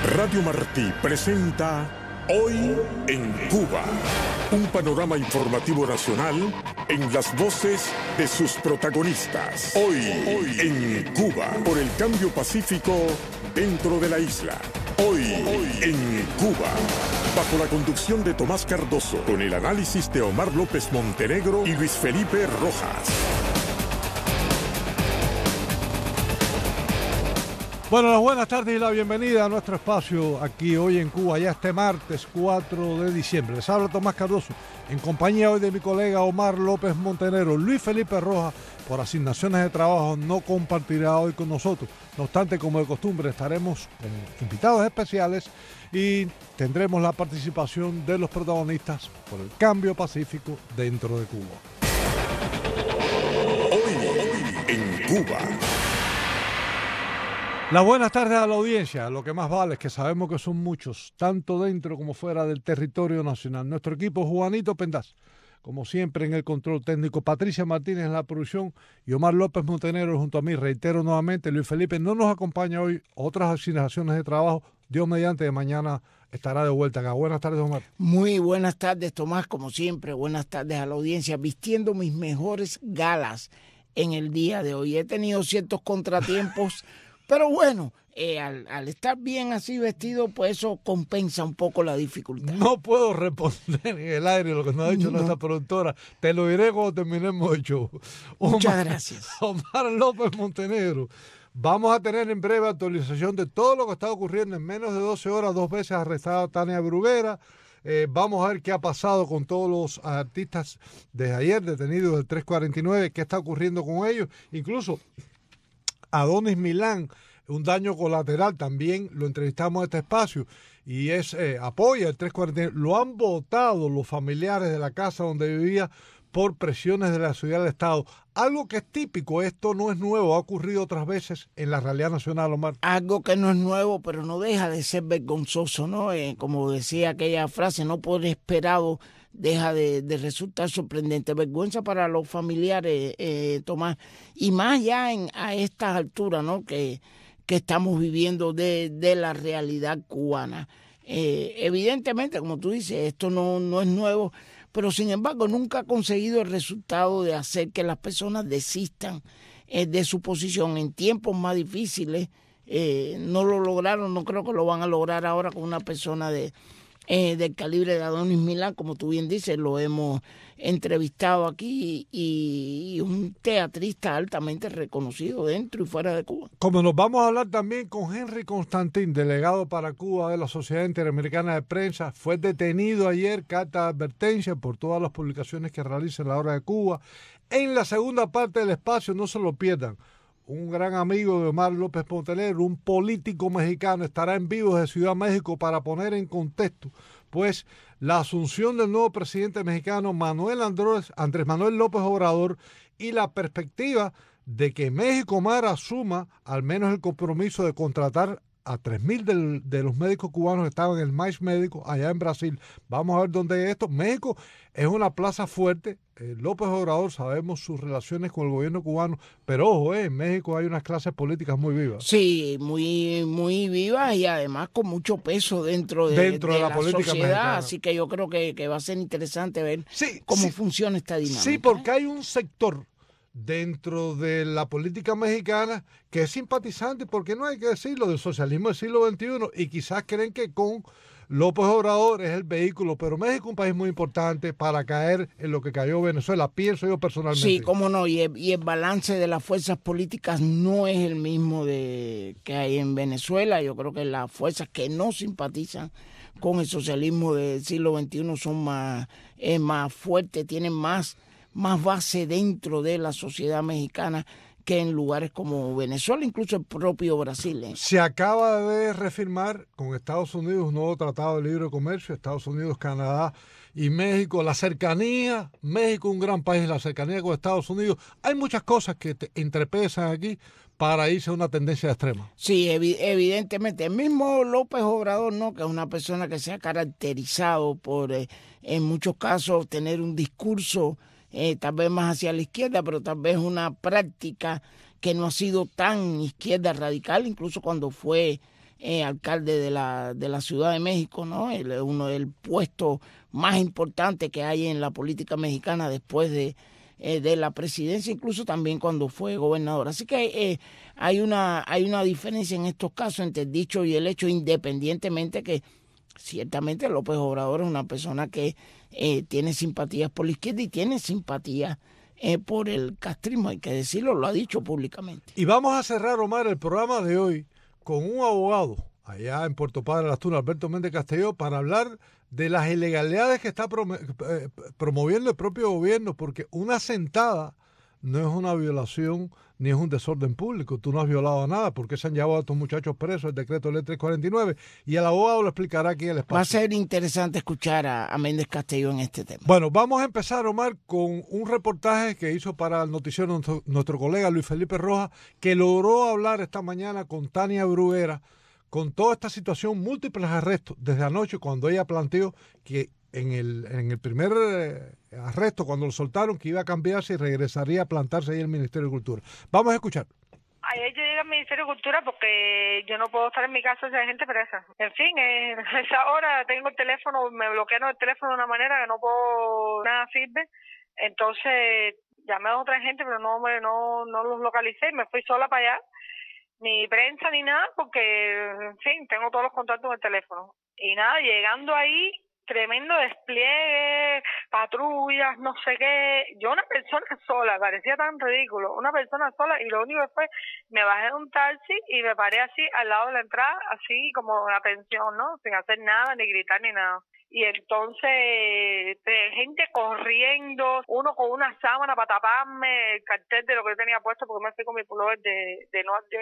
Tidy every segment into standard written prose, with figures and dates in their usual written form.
Radio Martí presenta Hoy en Cuba, un panorama informativo nacional en las voces de sus protagonistas. Hoy en Cuba, por el cambio pacífico dentro de la isla. Hoy en Cuba, bajo la conducción de Tomás Cardoso, con el análisis de Omar López Montenegro y Luis Felipe Rojas. Bueno, las buenas tardes y la bienvenida a nuestro espacio aquí hoy en Cuba, ya este martes 4 de diciembre. Les habla Tomás Cardoso, en compañía hoy de mi colega Omar López Montenegro. Luis Felipe Rojas, por asignaciones de trabajo, no compartirá hoy con nosotros. No obstante, como de costumbre, estaremos con invitados especiales y tendremos la participación de los protagonistas por el cambio pacífico dentro de Cuba. Hoy en Cuba. Las buenas tardes a la audiencia. Lo que más vale es que sabemos que son muchos, tanto dentro como fuera del territorio nacional. Nuestro equipo, Juanito Pendaz, como siempre en el control técnico, Patricia Martínez en la producción y Omar López Montenegro junto a mí. Reitero nuevamente, Luis Felipe no nos acompaña hoy, otras asignaciones de trabajo. Dios mediante, de mañana estará de vuelta acá. Buenas tardes, Omar. Muy buenas tardes, Tomás, como siempre. Buenas tardes a la audiencia, vistiendo mis mejores galas en el día de hoy. He tenido ciertos contratiempos. Pero bueno, al estar bien así vestido, pues eso compensa un poco la dificultad. No puedo responder en el aire lo que nos ha dicho nuestra productora. Te lo diré cuando terminemos el show. Muchas gracias. Omar López Montenegro. Vamos a tener en breve actualización de todo lo que está ocurriendo en menos de 12 horas. 2 veces arrestada Tania Bruguera. Vamos a ver qué ha pasado con todos los artistas desde ayer detenidos del 349. ¿Qué está ocurriendo con ellos? Incluso Adonis Milán, un daño colateral, también lo entrevistamos en este espacio y apoya el 349. Lo han votado los familiares de la casa donde vivía por presiones de la ciudad del Estado. Algo que es típico, esto no es nuevo, ha ocurrido otras veces en la realidad nacional, Omar. Algo que no es nuevo, pero no deja de ser vergonzoso, ¿no? Como decía aquella frase, no por esperado deja de resultar sorprendente. Vergüenza para los familiares, Tomás, y más ya a estas alturas, ¿no? que estamos viviendo de la realidad cubana. Evidentemente, como tú dices, esto no es nuevo, pero sin embargo nunca ha conseguido el resultado de hacer que las personas desistan de su posición en tiempos más difíciles. No lo lograron, no creo que lo van a lograr ahora con una persona del calibre de Adonis Milán, como tú bien dices, lo hemos entrevistado aquí y un teatrista altamente reconocido dentro y fuera de Cuba. Como nos vamos a hablar también con Henry Constantín, delegado para Cuba de la Sociedad Interamericana de Prensa, fue detenido ayer, carta de advertencia por todas las publicaciones que realiza en la hora de Cuba. En la segunda parte del espacio, no se lo pierdan, un gran amigo de Omar López Montenegro, un político mexicano, estará en vivo desde Ciudad México para poner en contexto, pues, la asunción del nuevo presidente mexicano Andrés Manuel López Obrador y la perspectiva de que México, Omar, asuma al menos el compromiso de contratar a 3.000 de los médicos cubanos que estaban en el MAIS médico allá en Brasil. Vamos a ver dónde es esto. México es una plaza fuerte. López Obrador, sabemos sus relaciones con el gobierno cubano, pero ojo, en México hay unas clases políticas muy vivas. Sí, muy vivas y además con mucho peso dentro de la política sociedad, mexicana. Así que yo creo que va a ser interesante ver cómo funciona esta dinámica. Sí, porque hay un sector dentro de la política mexicana que es simpatizante, porque no hay que decirlo, del socialismo del siglo XXI, y quizás creen que con López Obrador es el vehículo, pero México es un país muy importante para caer en lo que cayó Venezuela, pienso yo personalmente. Sí, cómo no, y el balance de las fuerzas políticas no es el mismo que hay en Venezuela. Yo creo que las fuerzas que no simpatizan con el socialismo del siglo XXI son más fuertes, tienen más base dentro de la sociedad mexicana que en lugares como Venezuela, incluso el propio Brasil. Se acaba de refirmar con Estados Unidos un nuevo tratado de libre comercio, Estados Unidos, Canadá y México. La cercanía, México un gran país, la cercanía con Estados Unidos. Hay muchas cosas que entrepesan aquí para irse a una tendencia extrema. Sí, evidentemente. El mismo López Obrador, ¿no?, que es una persona que se ha caracterizado por, en muchos casos, tener un discurso tal vez más hacia la izquierda, pero tal vez una práctica que no ha sido tan izquierda radical, incluso cuando fue alcalde de la Ciudad de México, ¿no? Uno del puesto más importante que hay en la política mexicana después de la presidencia, incluso también cuando fue gobernador. Así que hay una diferencia en estos casos entre el dicho y el hecho, independientemente que ciertamente López Obrador es una persona que tiene simpatías por la izquierda y tiene simpatías por el castrismo, hay que decirlo, lo ha dicho públicamente. Y vamos a cerrar, Omar, el programa de hoy con un abogado allá en Puerto Padre Las Tunas, Alberto Méndez Castelló, para hablar de las ilegalidades que está promoviendo el propio gobierno, porque una sentada no es una violación ni es un desorden público. Tú no has violado nada. ¿Por qué se han llevado a estos muchachos presos? El decreto ley 349. Y el abogado lo explicará aquí en el espacio. Va a ser interesante escuchar a Méndez Castelló en este tema. Bueno, vamos a empezar, Omar, con un reportaje que hizo para el noticiero nuestro colega Luis Felipe Rojas, que logró hablar esta mañana con Tania Bruguera, con toda esta situación, múltiples arrestos, desde anoche cuando ella planteó que en el primer arresto, cuando lo soltaron, que iba a cambiarse y regresaría a plantarse ahí en el Ministerio de Cultura. Vamos a escuchar. Ayer yo llegué al Ministerio de Cultura porque yo no puedo estar en mi casa si hay gente presa. En fin, en esa hora tengo el teléfono, me bloquearon el teléfono de una manera que no puedo, nada sirve. Entonces llamé a otra gente, pero no los localicé, me fui sola para allá. Ni prensa ni nada, porque, en fin, tengo todos los contactos en el teléfono. Y nada, llegando ahí, tremendo despliegue, patrullas, no sé qué. Yo una persona sola, parecía tan ridículo, una persona sola, y lo único que fue, me bajé de un taxi y me paré así al lado de la entrada, así como una pensión, ¿no? Sin hacer nada, ni gritar ni nada. Y entonces, gente corriendo, uno con una sábana para taparme el cartel de lo que yo tenía puesto, porque me fui con mi pullover de Norte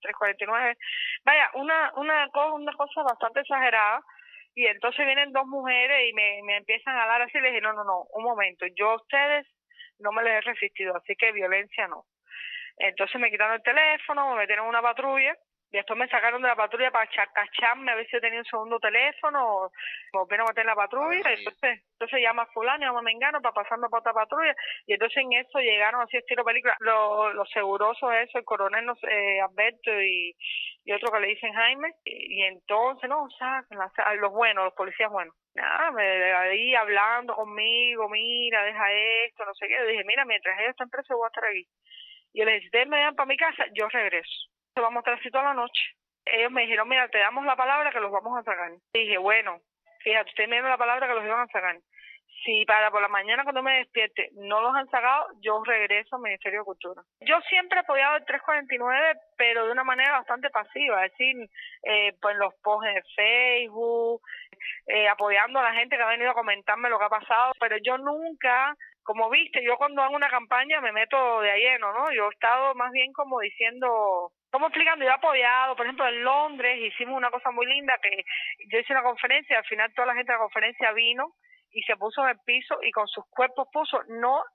349. Vaya, una cosa bastante exagerada. Y entonces vienen dos mujeres y me empiezan a hablar así. Les dije, no, un momento, yo a ustedes no me les he resistido, así que violencia no. Entonces me quitaron el teléfono, me metieron en una patrulla. Y después me sacaron de la patrulla para cacharme a ver si yo tenía un segundo teléfono, me volvieron a meter en la patrulla, y entonces llama a fulano, llama a mengano para pasarme por otra patrulla, y entonces en eso llegaron así estilo película, los segurosos eso, el coronel Alberto y otro que le dicen Jaime, y entonces, no, los buenos, los policías buenos. Nada, ahí hablando conmigo, mira, deja esto, no sé qué, yo dije, mira, mientras ellos están presos voy a estar aquí. Y yo les dije, si ustedes me dan para mi casa, yo regreso. Vamos a estar así toda la noche. Ellos me dijeron, mira, te damos la palabra que los vamos a sacar. Y dije, bueno, fíjate, ustedes me dieron la palabra que los iban a sacar. Si para por la mañana cuando me despierte no los han sacado, yo regreso al Ministerio de Cultura. Yo siempre he apoyado el 349, pero de una manera bastante pasiva, es decir, pues los posts de Facebook, apoyando a la gente que ha venido a comentarme lo que ha pasado, pero yo nunca, como viste, yo cuando hago una campaña me meto de a lleno, ¿no? Yo he estado más bien como diciendo, como explicando, yo he apoyado, por ejemplo, en Londres hicimos una cosa muy linda, que yo hice una conferencia, al final toda la gente de la conferencia vino y se puso en el piso y con sus cuerpos puso no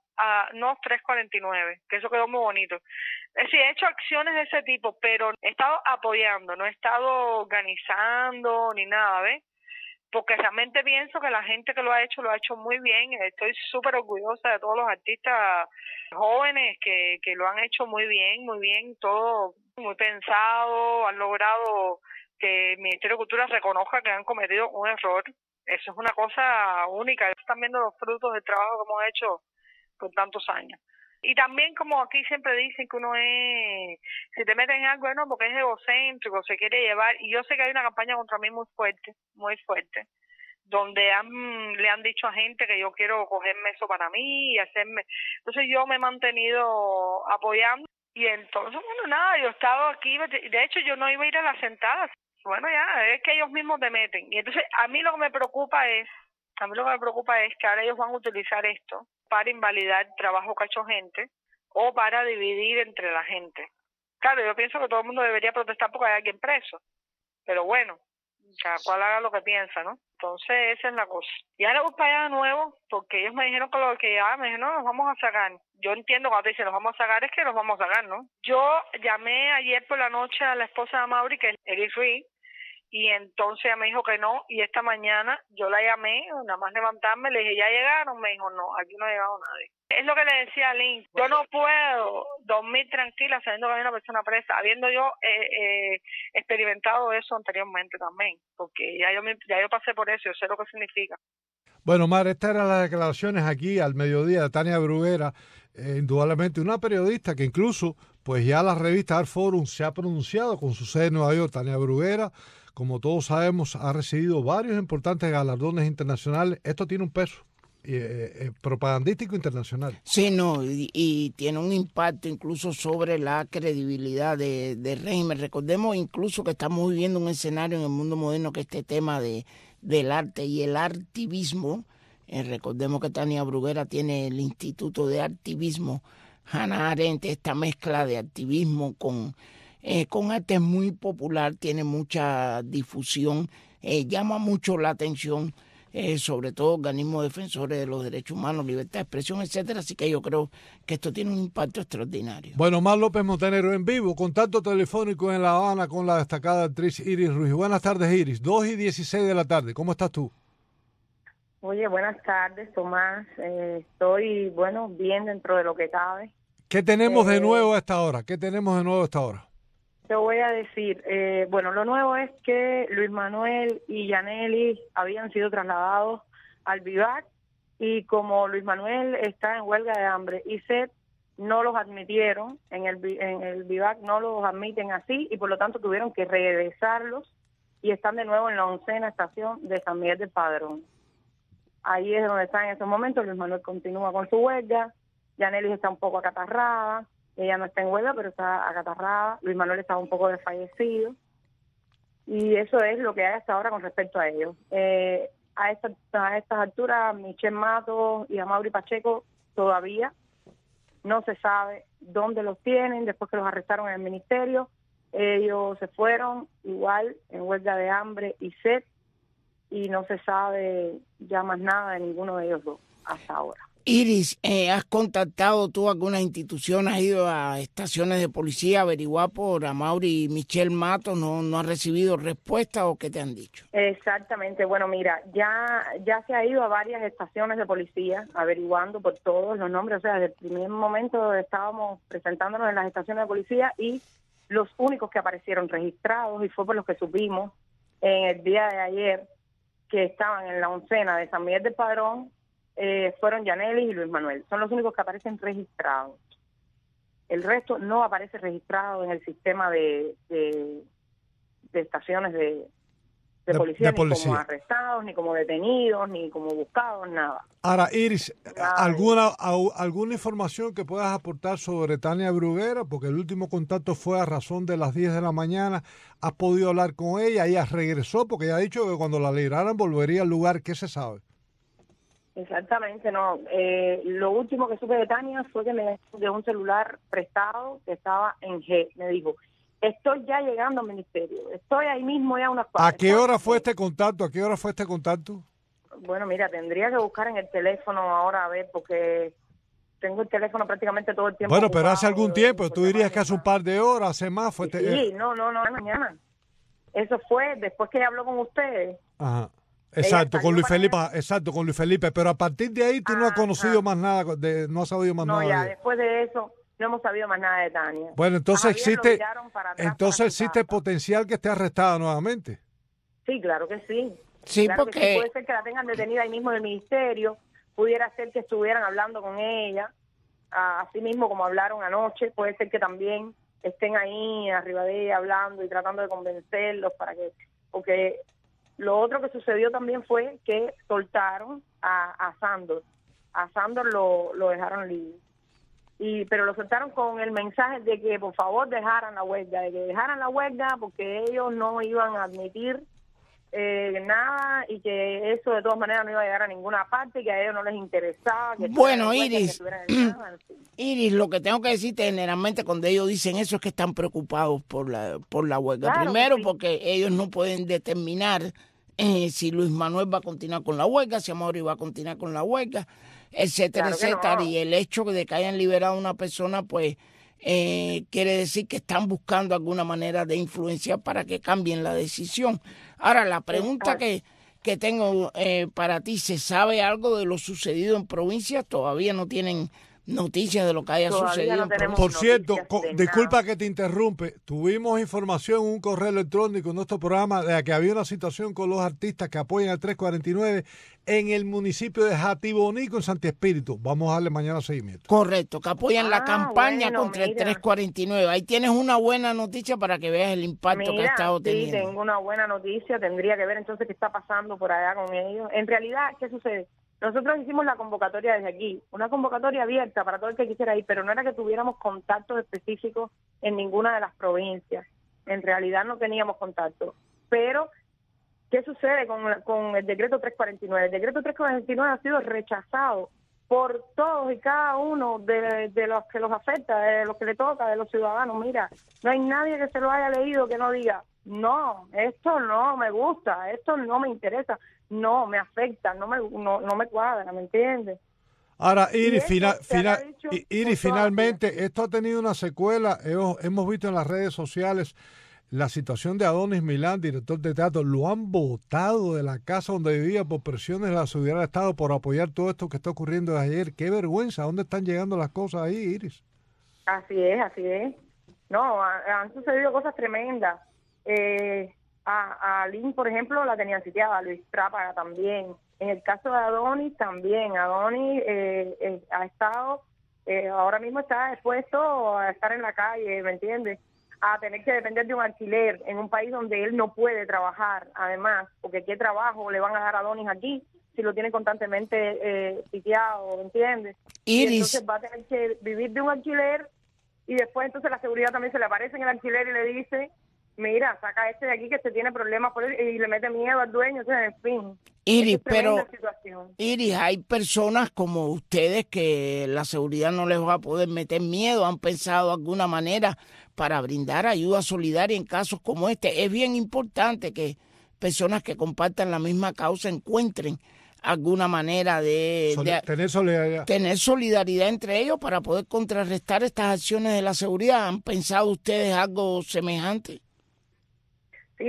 349, que eso quedó muy bonito. Es decir, he hecho acciones de ese tipo, pero he estado apoyando, no he estado organizando ni nada, ¿ves? Porque realmente pienso que la gente que lo ha hecho muy bien. Estoy súper orgullosa de todos los artistas jóvenes que lo han hecho muy bien, todo muy pensado, han logrado que el Ministerio de Cultura reconozca que han cometido un error. Eso es una cosa única. Están viendo los frutos del trabajo que hemos hecho por tantos años. Y también, como aquí siempre dicen que uno es, si te meten en algo, no, porque es egocéntrico, se quiere llevar. Y yo sé que hay una campaña contra mí muy fuerte, donde le han dicho a gente que yo quiero cogerme eso para mí y hacerme. Entonces yo me he mantenido apoyando. Y entonces, bueno, nada, yo he estado aquí. De hecho, yo no iba a ir a las sentadas. Bueno, ya, es que ellos mismos te meten. Y entonces, a mí lo que me preocupa es que ahora ellos van a utilizar esto para invalidar el trabajo que ha hecho gente o para dividir entre la gente. Claro, yo pienso que todo el mundo debería protestar porque hay alguien preso, pero bueno, cada cual haga lo que piensa, ¿no? Entonces esa es la cosa. Y ahora voy para allá de nuevo porque ellos me dijeron me dijeron, no, nos vamos a sacar. Yo entiendo cuando te dicen nos vamos a sacar, es que nos vamos a sacar, ¿no? Yo llamé ayer por la noche a la esposa de Mauri, que es Eri Ruiz, Y entonces ella me dijo que no, y esta mañana yo la llamé, nada más levantarme, le dije, ¿ya llegaron? Me dijo, no, aquí no ha llegado nadie. Es lo que le decía a Lynn, yo no puedo dormir tranquila sabiendo que hay una persona presa, habiendo yo experimentado eso anteriormente también, porque ya yo pasé por eso, yo sé lo que significa. Bueno, Mar, estas eran las declaraciones aquí al mediodía de Tania Bruguera, indudablemente una periodista que incluso, pues ya la revista Art Forum se ha pronunciado con su sede en Nueva York. Tania Bruguera, como todos sabemos, ha recibido varios importantes galardones internacionales. Esto tiene un peso propagandístico internacional. Sí, no, y tiene un impacto incluso sobre la credibilidad del régimen. Recordemos incluso que estamos viviendo un escenario en el mundo moderno que este tema del arte y el artivismo, recordemos que Tania Bruguera tiene el Instituto de Artivismo Hannah Arendt, esta mezcla de activismo con arte es muy popular, tiene mucha difusión, llama mucho la atención, sobre todo organismos defensores de los derechos humanos, libertad de expresión, etcétera. Así que yo creo que esto tiene un impacto extraordinario. Bueno, Mar López Montenegro en vivo, contacto telefónico en La Habana con la destacada actriz Iris Ruiz. Buenas tardes, Iris. 2:16 de la tarde. ¿Cómo estás tú? Oye, buenas tardes, Tomás. Estoy, bien dentro de lo que cabe. ¿Qué tenemos de nuevo a esta hora? ¿Qué tenemos de nuevo a esta hora? Te voy a decir, lo nuevo es que Luis Manuel y Yanely habían sido trasladados al Vivac, y como Luis Manuel está en huelga de hambre y sed, no los admitieron en el Vivac, no los admiten así, y por lo tanto tuvieron que regresarlos, y están de nuevo en la 11ª estación de San Miguel del Padrón. Ahí es donde están en estos momentos. Luis Manuel continúa con su huelga, Yanely está un poco acatarrada. Ella no está en huelga, pero está acatarrada. Luis Manuel está un poco desfallecido. Y eso es lo que hay hasta ahora con respecto a ellos. A estas alturas, Michelle Matos y Amaury Pacheco todavía no se sabe dónde los tienen después que los arrestaron en el ministerio. Ellos se fueron igual en huelga de hambre y sed, y no se sabe ya más nada de ninguno de ellos dos hasta ahora. Iris, ¿has contactado tú a alguna institución? ¿Has ido a estaciones de policía a averiguar por Amaury y Michelle Matos? ¿No has recibido respuesta o qué te han dicho? Exactamente. Bueno, mira, ya se ha ido a varias estaciones de policía averiguando por todos los nombres. O sea, desde el primer momento estábamos presentándonos en las estaciones de policía, y los únicos que aparecieron registrados, y fue por los que supimos en el día de ayer que estaban en la 11ª de San Miguel del Padrón, fueron Yanely y Luis Manuel. Son los únicos que aparecen registrados. El resto no aparece registrado en el sistema de estaciones de policía, ni como arrestados, ni como detenidos, ni como buscados, nada. Ahora, Iris, ¿alguna información que puedas aportar sobre Tania Bruguera? Porque el último contacto fue a razón de las 10 de la mañana. ¿Has podido hablar con ella? Ella regresó, porque ella ha dicho que cuando la liberaran volvería al lugar. ¿Qué se sabe? Exactamente, no. Lo último que supe de Tania fue que me dio un celular prestado que estaba en G. Me dijo, estoy ya llegando al ministerio, estoy ahí mismo ya unas cuadras. ¿A qué hora fue este contacto? ¿A qué hora fue este contacto? Bueno, mira, tendría que buscar en el teléfono ahora a ver, porque tengo el teléfono prácticamente todo el tiempo. Bueno, pero hace algún tiempo, tú dirías que hace un par de horas, hace más. Sí, no, mañana. Eso fue después que ella habló con ustedes. Ajá. Exacto, con Luis Felipe, pero a partir de ahí tú no has conocido más nada, no has sabido más nada. No, ya, después de eso no hemos sabido más nada de Tania. Bueno, entonces existe potencial que esté arrestada nuevamente. Sí, claro que sí. Sí, claro porque que sí. Puede ser que la tengan detenida ahí mismo en el ministerio, pudiera ser que estuvieran hablando con ella, así mismo como hablaron anoche, puede ser que también estén ahí arriba de ella hablando y tratando de convencerlos porque lo otro que sucedió también fue que soltaron a Sándor. A Sándor lo dejaron libre. Pero lo soltaron con el mensaje de que por favor dejaran la huelga, porque ellos no iban a admitir nada, y que eso de todas maneras no iba a llegar a ninguna parte, y que a ellos no les interesaba. Bueno, Iris, Iris, lo que tengo que decirte, generalmente cuando ellos dicen eso es que están preocupados por la huelga. Claro, primero, sí, porque ellos no pueden determinar si Luis Manuel va a continuar con la huelga, si Amaury va a continuar con la huelga, etcétera, claro, etcétera. No. Y el hecho de que hayan liberado a una persona, pues quiere decir que están buscando alguna manera de influenciar para que cambien la decisión. Ahora, la pregunta que tengo para ti, ¿se sabe algo de lo sucedido en provincias? Todavía no tienen noticias de lo que haya sucedido en provincias. Por cierto, disculpa que te interrumpe, tuvimos información en un correo electrónico en nuestro programa de que había una situación con los artistas que apoyan al 349 en el municipio de Jatibonico, en Santi Espíritu. Vamos a darle mañana seguimiento. Correcto, que apoyan la campaña contra el 349. Ahí tienes una buena noticia para que veas el impacto que ha estado teniendo. Sí, tengo una buena noticia. Tendría que ver entonces qué está pasando por allá con ellos. En realidad, ¿qué sucede? Nosotros hicimos la convocatoria desde aquí, una convocatoria abierta para todo el que quisiera ir, pero no era que tuviéramos contactos específicos en ninguna de las provincias. En realidad no teníamos contacto. Pero, ¿qué sucede con el decreto 349? El decreto 349 ha sido rechazado por todos y cada uno de los que los afecta, de los que le toca, de los ciudadanos. Mira, no hay nadie que se lo haya leído que no diga, no, esto no me gusta, esto no me interesa. No, me afecta, no me cuadra, ¿me entiendes? Ahora, Iris, finalmente, esto ha tenido una secuela. Hemos visto en las redes sociales la situación de Adonis Milán, director de teatro. Lo han botado de la casa donde vivía por presiones de la seguridad del Estado por apoyar todo esto que está ocurriendo desde ayer. ¡Qué vergüenza! ¿Dónde están llegando las cosas ahí, Iris? Así es. No, han sucedido cosas tremendas. A Lynn, por ejemplo, la tenían sitiada, a Luis Trápaga también. En el caso de Adonis también. Adonis ha estado, ahora mismo está expuesto a estar en la calle, ¿me entiendes? A tener que depender de un alquiler en un país donde él no puede trabajar, además, porque ¿qué trabajo le van a dar a Adonis aquí si lo tiene constantemente sitiado, ¿me entiendes? Iris. Y entonces va a tener que vivir de un alquiler y después entonces la seguridad también se le aparece en el alquiler y le dice, mira, saca de aquí que se tiene problemas por él, y le mete miedo al dueño, o sea, en fin. Iris, pero Iris, hay personas como ustedes que la seguridad no les va a poder meter miedo. ¿Han pensado alguna manera para brindar ayuda solidaria en casos como este? Es bien importante que personas que compartan la misma causa encuentren alguna manera de tener solidaridad entre ellos para poder contrarrestar estas acciones de la seguridad. ¿Han pensado ustedes algo semejante? Sí,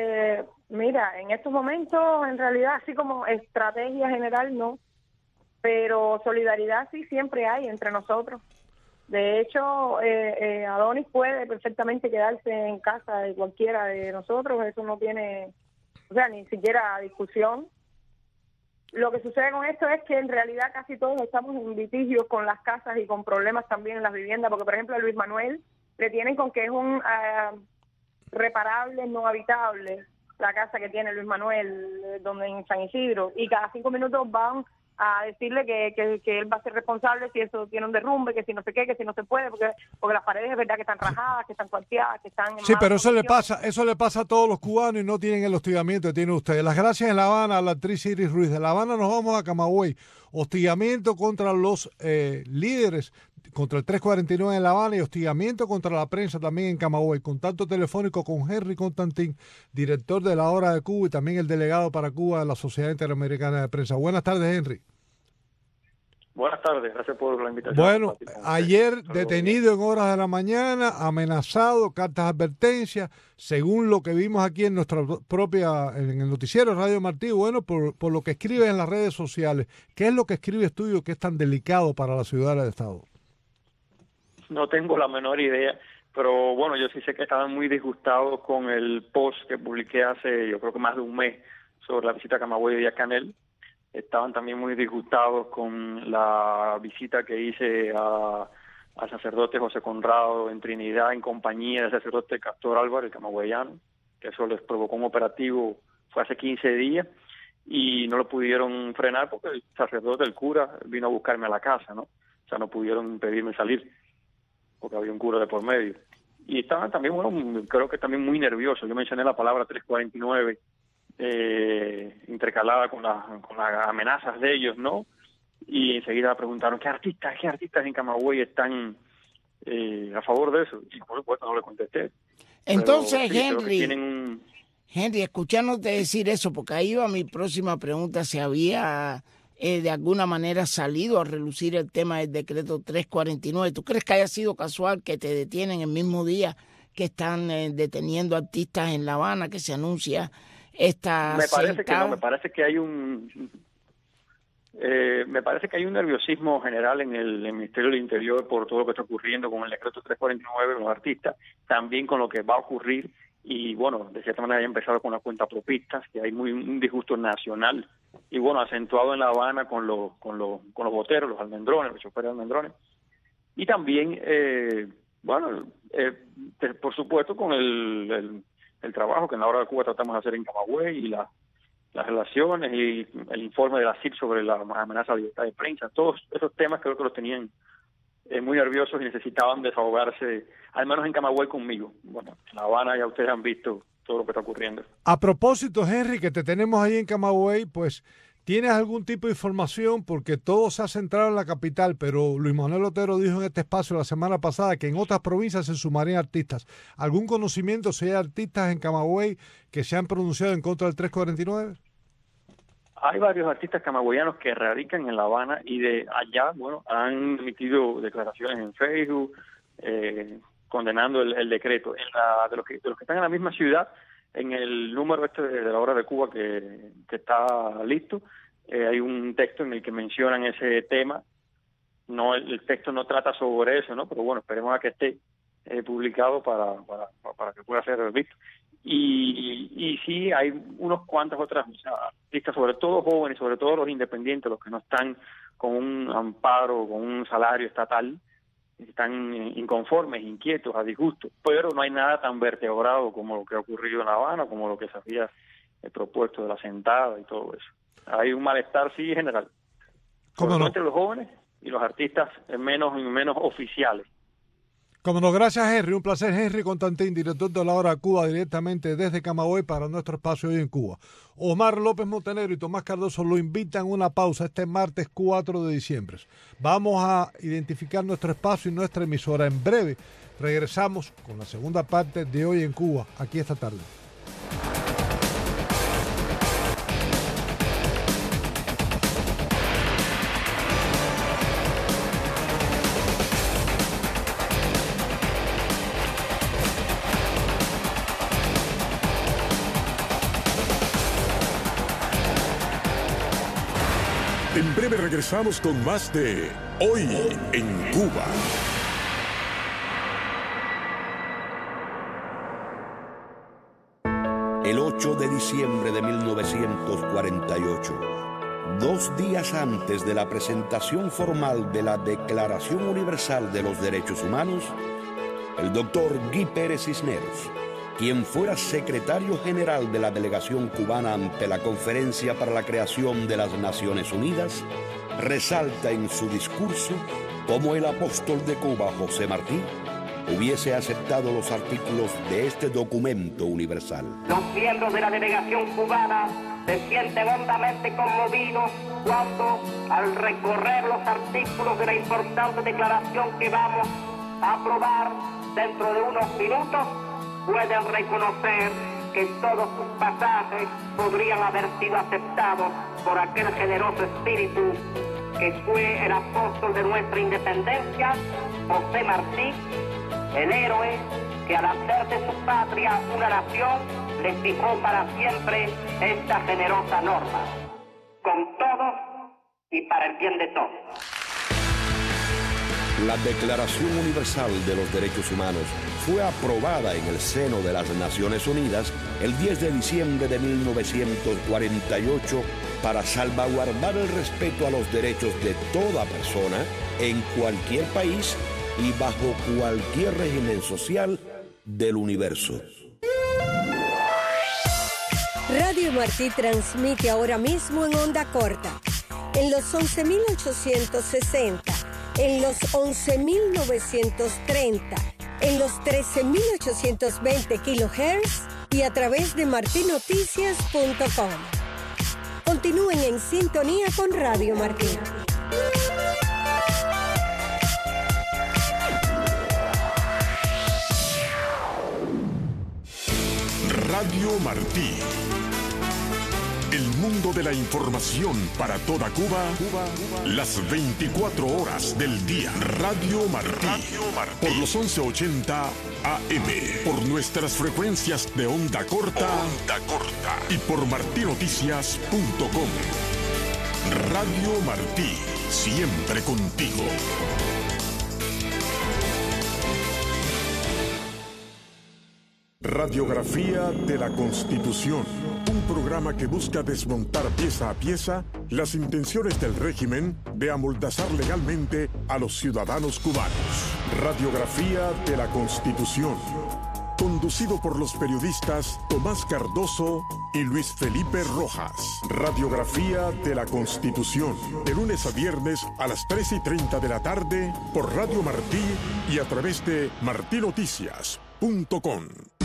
mira, en estos momentos, en realidad, así como estrategia general, no, pero solidaridad sí siempre hay entre nosotros. De hecho, Adonis puede perfectamente quedarse en casa de cualquiera de nosotros, eso no tiene, o sea, ni siquiera discusión. Lo que sucede con esto es que en realidad casi todos estamos en litigios con las casas y con problemas también en las viviendas, porque por ejemplo a Luis Manuel le tienen con que es un reparable, no habitable, la casa que tiene Luis Manuel, donde en San Isidro, y cada 5 minutos van a decirle que él va a ser responsable si eso tiene un derrumbe, que si no sé qué, que si no se puede, porque las paredes es verdad que están rajadas, que están cuarteadas, que están en sí, pero eso le pasa a todos los cubanos y no tienen el hostigamiento que tienen ustedes. Las gracias en La Habana a la actriz Iris Ruiz. De La Habana nos vamos a Camagüey. Hostigamiento contra los líderes, contra el 349 en La Habana, y hostigamiento contra la prensa también en Camagüey. Contacto telefónico con Henry Constantín, director de La Hora de Cuba y también el delegado para Cuba de la Sociedad Interamericana de Prensa. Buenas tardes, Henry. Buenas tardes, gracias por la invitación. Bueno, ayer detenido en horas de la mañana, amenazado, cartas de advertencia, según lo que vimos aquí en nuestra en el noticiero Radio Martí, bueno, por lo que escribes en las redes sociales. ¿Qué es lo que escribes tú que es tan delicado para la ciudad del Estado? No tengo la menor idea, pero bueno, yo sí sé que estaban muy disgustados con el post que publiqué hace, yo creo que más de un mes, sobre la visita a Camagüey y a Canel. Estaban también muy disgustados con la visita que hice al sacerdote José Conrado en Trinidad en compañía del sacerdote Castor Álvarez, el camagüeyano, que eso les provocó un operativo, fue hace 15 días, y no lo pudieron frenar porque el sacerdote, el cura, vino a buscarme a la casa, ¿no? O sea, no pudieron impedirme salir porque había un cura de por medio. Y estaban también, bueno, creo que también muy nerviosos. Yo mencioné la palabra 349, intercalada con las amenazas de ellos, ¿no? Y enseguida preguntaron, ¿qué artistas en Camagüey están a favor de eso? Y por supuesto no le contesté. Entonces, pero sí, Henry, escuchándote decir eso, porque ahí va mi próxima pregunta, si había de alguna manera salido a relucir el tema del decreto 349. ¿Tú crees que haya sido casual que te detienen el mismo día que están deteniendo artistas en La Habana, que se anuncia esta Me parece sentada? que no, me parece que hay un nerviosismo general en el Ministerio del Interior por todo lo que está ocurriendo con el decreto 349 con los artistas, también con lo que va a ocurrir, y bueno, de cierta manera ya empezado con las cuentapropistas, que hay un disgusto nacional, y bueno, acentuado en La Habana con los boteros, los almendrones, los choferes de almendrones, y también, por supuesto, con el trabajo que en la hora de Cuba tratamos de hacer en Camagüey, y las relaciones y el informe de la CIP sobre la amenaza a la libertad de prensa. Todos esos temas creo que los tenían muy nerviosos y necesitaban desahogarse, al menos en Camagüey conmigo. Bueno, en La Habana ya ustedes han visto todo lo que está ocurriendo. A propósito, Henry, que te tenemos ahí en Camagüey, pues, ¿tienes algún tipo de información? Porque todo se ha centrado en la capital, pero Luis Manuel Otero dijo en este espacio la semana pasada que en otras provincias se sumarían artistas. ¿Algún conocimiento si hay artistas en Camagüey que se han pronunciado en contra del 349? Hay varios artistas camagüeyanos que radican en La Habana y de allá, bueno, han emitido declaraciones en Facebook condenando el decreto. De los que están en la misma ciudad, en el número de la hora de Cuba que está listo, hay un texto en el que mencionan ese tema. No, el texto no trata sobre eso, ¿no? Pero bueno, esperemos a que esté publicado para que pueda ser visto. Y sí, hay unos cuantas otras artistas, sobre todo jóvenes, sobre todo los independientes, los que no están con un amparo, con un salario estatal, están inconformes, inquietos, a disgusto, pero no hay nada tan vertebrado como lo que ha ocurrido en La Habana, como lo que se había propuesto de la sentada y todo eso. Hay un malestar, sí, general, sobre todo entre los jóvenes y los artistas menos oficiales. Como no, gracias, Henry. Un placer, Henry Constantín, director de La Hora de Cuba, directamente desde Camagüey para nuestro espacio hoy en Cuba. Omar López Montenegro y Tomás Cardoso lo invitan a una pausa este martes 4 de diciembre. Vamos a identificar nuestro espacio y nuestra emisora. En breve regresamos con la segunda parte de Hoy en Cuba, aquí esta tarde. En breve regresamos con más de Hoy en Cuba. El 8 de diciembre de 1948, 2 días antes de la presentación formal de la Declaración Universal de los Derechos Humanos, el doctor Guy Pérez Cisneros, quien fuera secretario general de la delegación cubana ante la Conferencia para la Creación de las Naciones Unidas, resalta en su discurso cómo el apóstol de Cuba, José Martí, hubiese aceptado los artículos de este documento universal. Los miembros de la delegación cubana se sienten hondamente conmovidos cuando, al recorrer los artículos de la importante declaración que vamos a aprobar dentro de unos minutos, pueden reconocer que todos sus pasajes podrían haber sido aceptados por aquel generoso espíritu que fue el apóstol de nuestra independencia, José Martí, el héroe que al hacer de su patria una nación le fijó para siempre esta generosa norma, con todos y para el bien de todos. La Declaración Universal de los Derechos Humanos fue aprobada en el seno de las Naciones Unidas el 10 de diciembre de 1948 para salvaguardar el respeto a los derechos de toda persona en cualquier país y bajo cualquier régimen social del universo. Radio Martí transmite ahora mismo en onda corta, en los 11.860, en los 11.930, en los 13.820 kHz y a través de martinoticias.com. Continúen en sintonía con Radio Martí. Radio Martí. El mundo de la información para toda Cuba, las 24 horas del día. Radio Martí. Por los 1180 AM. Por nuestras frecuencias de onda corta. Y por martinoticias.com. Radio Martí. Siempre contigo. Radiografía de la Constitución, un programa que busca desmontar pieza a pieza las intenciones del régimen de amoldazar legalmente a los ciudadanos cubanos. Radiografía de la Constitución, conducido por los periodistas Tomás Cardoso y Luis Felipe Rojas. Radiografía de la Constitución, de lunes a viernes a las 3:30 de la tarde por Radio Martí y a través de martinoticias.com.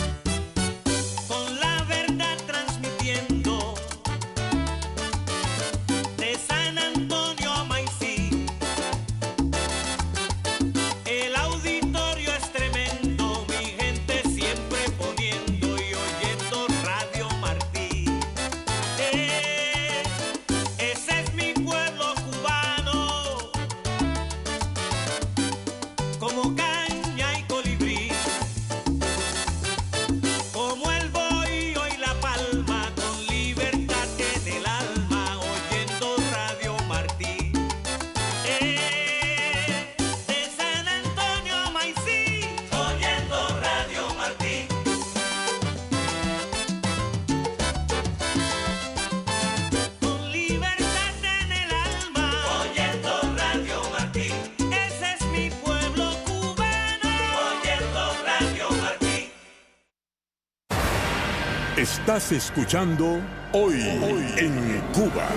Estás escuchando Hoy en Cuba.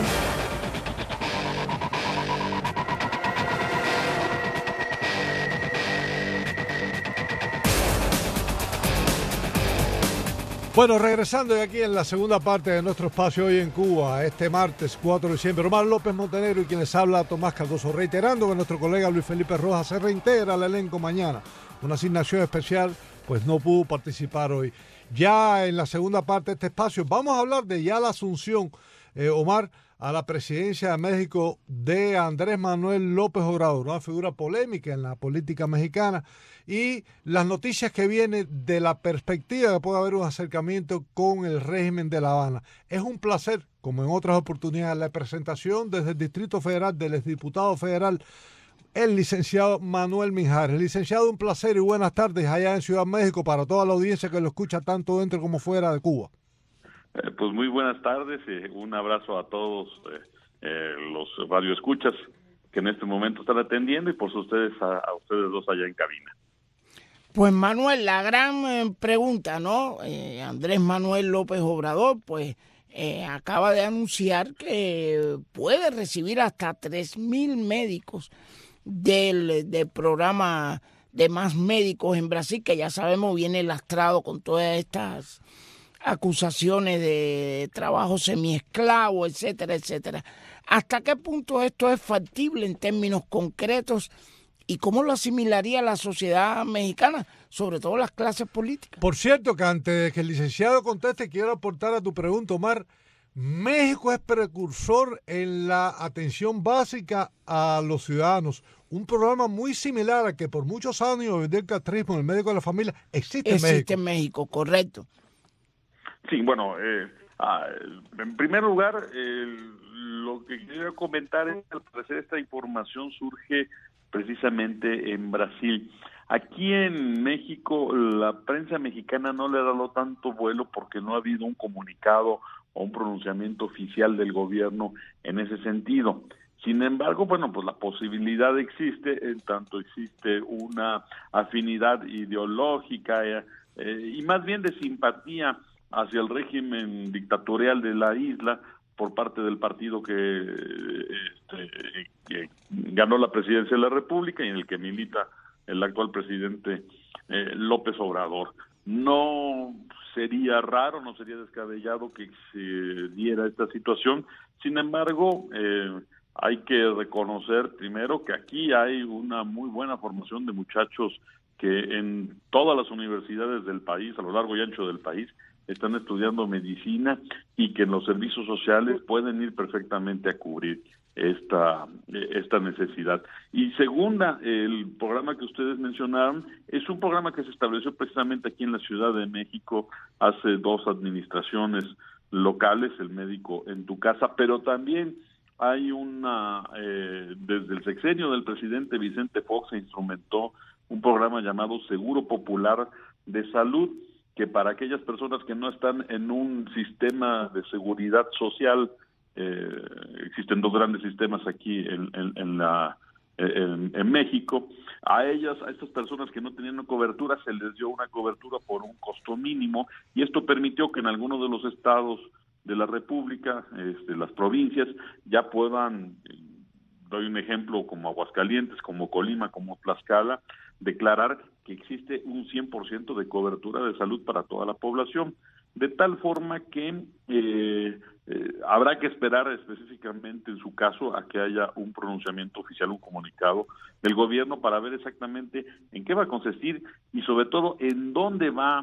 Bueno, regresando de aquí en la segunda parte de nuestro espacio Hoy en Cuba, este martes 4 de diciembre, Omar López Montenegro y quien les habla, Tomás Cardoso, reiterando que nuestro colega Luis Felipe Rojas se reintegra al elenco mañana. Una asignación especial, pues no pudo participar hoy. Ya en la segunda parte de este espacio vamos a hablar de ya la asunción, Omar, a la presidencia de México de Andrés Manuel López Obrador, una figura polémica en la política mexicana, y las noticias que vienen de la perspectiva de que puede haber un acercamiento con el régimen de La Habana. Es un placer, como en otras oportunidades, la presentación desde el Distrito Federal del exdiputado federal, el licenciado Manuel Mijares. Licenciado, un placer y buenas tardes allá en Ciudad México para toda la audiencia que lo escucha tanto dentro como fuera de Cuba. Pues muy buenas tardes y un abrazo a todos los radioescuchas que en este momento están atendiendo y por ustedes a ustedes dos allá en cabina. Pues Manuel, la gran pregunta, ¿no? Andrés Manuel López Obrador, pues acaba de anunciar que puede recibir hasta 3,000 médicos del programa de Más Médicos en Brasil, que ya sabemos viene lastrado con todas estas acusaciones de trabajo semiesclavo, etcétera, etcétera. ¿Hasta qué punto esto es factible en términos concretos y cómo lo asimilaría la sociedad mexicana, sobre todo las clases políticas? Por cierto, que antes de que el licenciado conteste, quiero aportar a tu pregunta, Omar. México es precursor en la atención básica a los ciudadanos. Un programa muy similar al que por muchos años del castrismo, el médico de la familia, existe en México, correcto. Sí, bueno, en primer lugar, lo que quería comentar es que al parecer esta información surge precisamente en Brasil. Aquí en México, la prensa mexicana no le ha dado tanto vuelo porque no ha habido un comunicado o un pronunciamiento oficial del gobierno en ese sentido. Sin embargo, bueno, pues la posibilidad existe, en tanto existe una afinidad ideológica y más bien de simpatía hacia el régimen dictatorial de la isla por parte del partido que ganó la presidencia de la República y en el que milita el actual presidente López Obrador. No sería raro, no sería descabellado que se diera esta situación. Sin embargo, hay que reconocer primero que aquí hay una muy buena formación de muchachos que en todas las universidades del país, a lo largo y ancho del país, están estudiando medicina y que en los servicios sociales pueden ir perfectamente a cubrir esta necesidad. Y segunda, el programa que ustedes mencionaron es un programa que se estableció precisamente aquí en la Ciudad de México hace 2 administraciones locales, el médico en tu casa, pero también hay desde el sexenio del presidente Vicente Fox se instrumentó un programa llamado Seguro Popular de Salud, que para aquellas personas que no están en un sistema de seguridad social, existen 2 grandes sistemas aquí en México, a estas personas que no tenían cobertura se les dio una cobertura por un costo mínimo, y esto permitió que en algunos de los estados de la República, las provincias, ya puedan, doy un ejemplo, como Aguascalientes, como Colima, como Tlaxcala, declarar que existe un 100% de cobertura de salud para toda la población, de tal forma que habrá que esperar específicamente en su caso a que haya un pronunciamiento oficial, un comunicado del gobierno para ver exactamente en qué va a consistir y sobre todo en dónde van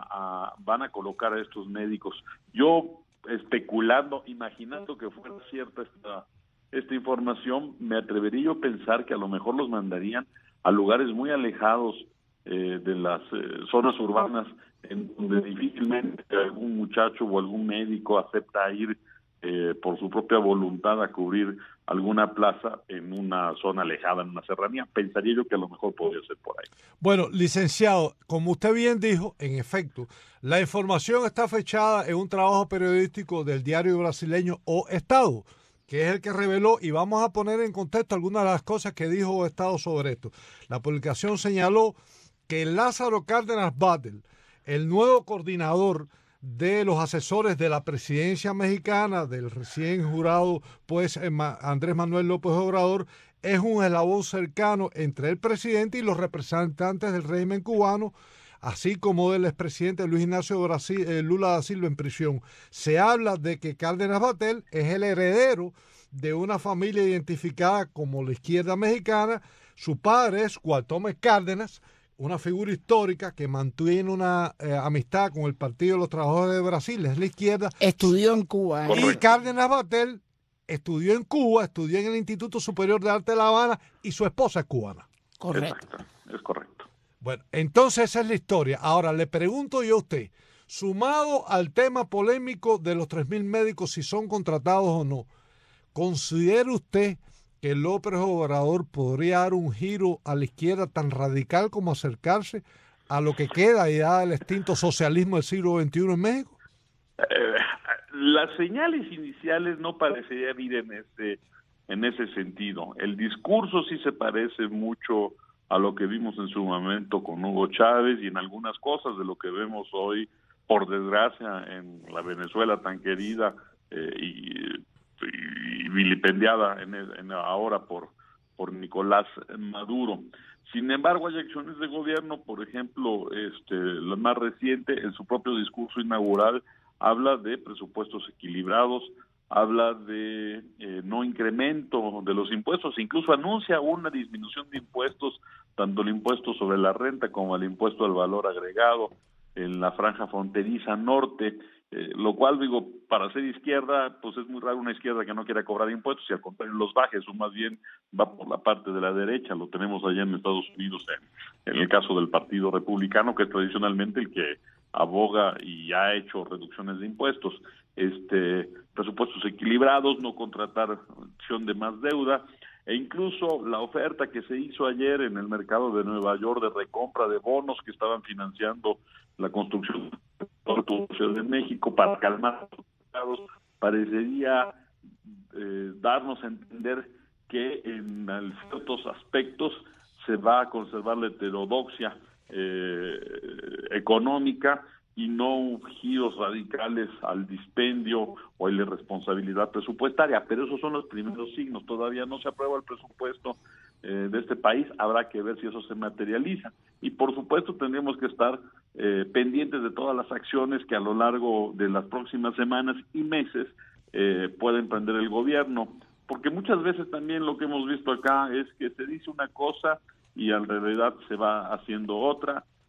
a colocar a estos médicos. Yo, especulando, imaginando que fuera cierta esta información, me atrevería yo a pensar que a lo mejor los mandarían a lugares muy alejados de las zonas urbanas, en donde difícilmente algún muchacho o algún médico acepta ir por su propia voluntad a cubrir alguna plaza en una zona alejada, en una serranía. Pensaría yo que a lo mejor podría ser por ahí. Bueno, licenciado, como usted bien dijo, en efecto, la información está fechada en un trabajo periodístico del diario brasileño O Estado, que es el que reveló, y vamos a poner en contexto algunas de las cosas que dijo O Estado sobre esto. La publicación señaló que Lázaro Cárdenas Batlle, el nuevo coordinador de los asesores de la presidencia mexicana, del recién jurado pues Andrés Manuel López Obrador, es un eslabón cercano entre el presidente y los representantes del régimen cubano, así como del expresidente Luis Ignacio Lula da Silva en prisión. Se habla de que Cárdenas Batlle es el heredero de una familia identificada como la izquierda mexicana. Su padre es Cuauhtémoc Cárdenas, una figura histórica que mantiene una amistad con el Partido de los Trabajadores de Brasil, es la izquierda. Estudió en Cuba. Y Cárdenas Batlle estudió en Cuba, estudió en el Instituto Superior de Arte de La Habana y su esposa es cubana. Correcto. Exacto, es correcto. Bueno, entonces esa es la historia. Ahora le pregunto yo a usted, sumado al tema polémico de los 3.000 médicos, si son contratados o no, ¿considera usted que López Obrador podría dar un giro a la izquierda tan radical como acercarse a lo que queda ya del extinto socialismo del siglo XXI en México? Las señales iniciales no parecerían ir en ese sentido. El discurso sí se parece mucho a lo que vimos en su momento con Hugo Chávez y en algunas cosas de lo que vemos hoy, por desgracia, en la Venezuela tan querida y vilipendiada ahora por Nicolás Maduro. Sin embargo, hay acciones de gobierno, por ejemplo, la más reciente, en su propio discurso inaugural, habla de presupuestos equilibrados, habla de no incremento de los impuestos, incluso anuncia una disminución de impuestos, tanto el impuesto sobre la renta como el impuesto al valor agregado en la franja fronteriza norte, lo cual, digo, para ser izquierda, pues es muy raro una izquierda que no quiera cobrar impuestos y al contrario los baje, eso más bien va por la parte de la derecha, lo tenemos allá en Estados Unidos en el caso del Partido Republicano, que es tradicionalmente el que aboga y ha hecho reducciones de impuestos, presupuestos equilibrados, no contratar acción de más deuda, e incluso la oferta que se hizo ayer en el mercado de Nueva York de recompra de bonos que estaban financiando la construcción de México para calmar los mercados, parecería darnos a entender que en ciertos aspectos se va a conservar la heterodoxia económica y no giros radicales al dispendio o a la irresponsabilidad presupuestaria, pero esos son los primeros signos. Todavía no se aprueba el presupuesto de este país, habrá que ver si eso se materializa y por supuesto tendremos que estar pendientes de todas las acciones que a lo largo de las próximas semanas y meses pueda emprender el gobierno, porque muchas veces también lo que hemos visto acá es que se dice una cosa y en realidad se va haciendo otra,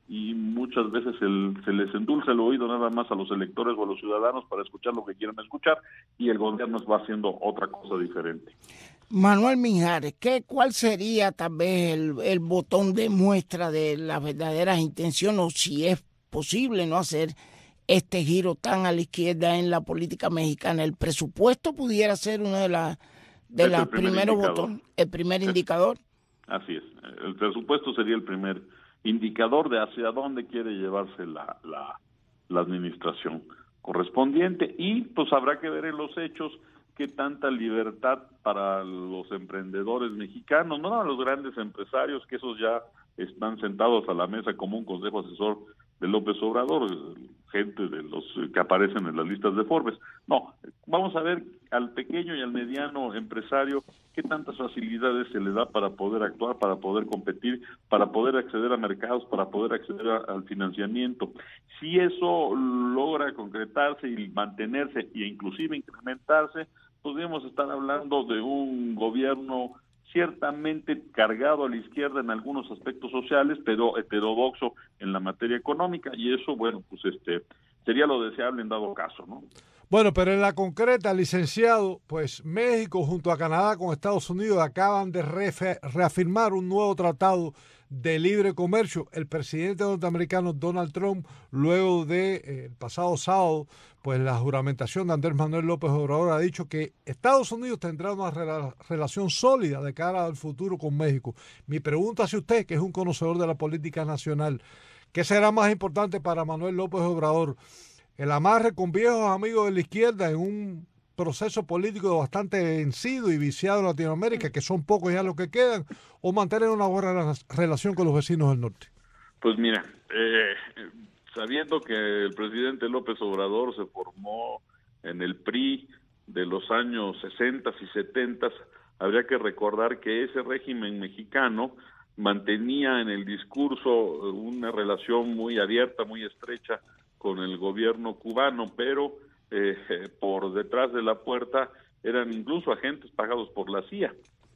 y muchas veces se les endulza el oído nada más a los electores o a los ciudadanos para escuchar lo que quieren escuchar, y el gobierno va haciendo otra cosa diferente. Manuel Mijares, ¿cuál sería tal vez el botón de muestra de las verdaderas intenciones, o si es posible no hacer este giro tan a la izquierda en la política mexicana? ¿El presupuesto pudiera ser uno de los primeros botones, el primer indicador? Así es, el presupuesto sería el primer indicador de hacia dónde quiere llevarse la administración correspondiente, y pues habrá que ver en los hechos qué tanta libertad para los emprendedores mexicanos, no a los grandes empresarios, que esos ya están sentados a la mesa como un consejo asesor de López Obrador, gente de los que aparecen en las listas de Forbes. No, vamos a ver al pequeño y al mediano empresario qué tantas facilidades se le da para poder actuar, para poder competir, para poder acceder a mercados, para poder acceder al financiamiento. Si eso logra concretarse y mantenerse e inclusive incrementarse, podríamos estar hablando de un gobierno ciertamente cargado a la izquierda en algunos aspectos sociales, pero heterodoxo en la materia económica, y eso, bueno, pues sería lo deseable en dado caso, ¿no? Bueno, pero en la concreta, licenciado, pues México junto a Canadá con Estados Unidos acaban de reafirmar un nuevo tratado de libre comercio. El presidente norteamericano Donald Trump, luego de el pasado sábado, pues la juramentación de Andrés Manuel López Obrador, ha dicho que Estados Unidos tendrá una relación sólida de cara al futuro con México. Mi pregunta hacia usted, que es un conocedor de la política nacional, ¿qué será más importante para Manuel López Obrador? ¿El amarre con viejos amigos de la izquierda en un proceso político bastante vencido y viciado en Latinoamérica, que son pocos ya los que quedan, o mantener una buena relación con los vecinos del norte? Pues mira, sabiendo que el presidente López Obrador se formó en el PRI de los años 60 y 70, habría que recordar que ese régimen mexicano mantenía en el discurso una relación muy abierta, muy estrecha con el gobierno cubano, pero por detrás de la puerta eran incluso agentes pagados por la CIA,